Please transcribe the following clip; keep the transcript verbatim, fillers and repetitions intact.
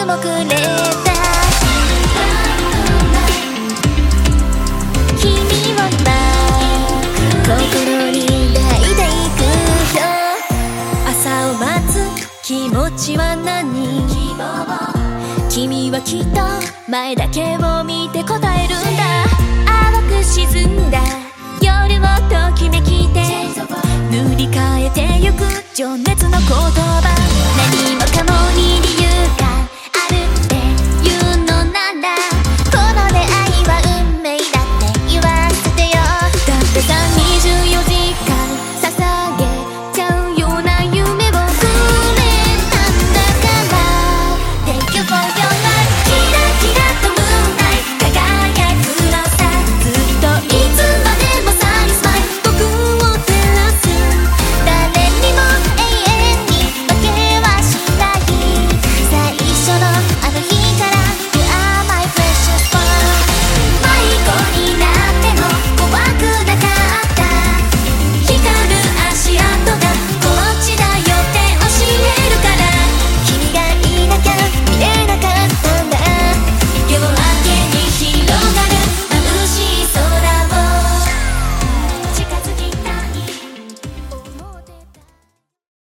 もくれた君を今心に抱いていくよ朝を待つ気持ちは何君はきっと前だけを見て答えるんだ淡く沈んだ夜をときめきて塗り替えてゆく情熱の鼓動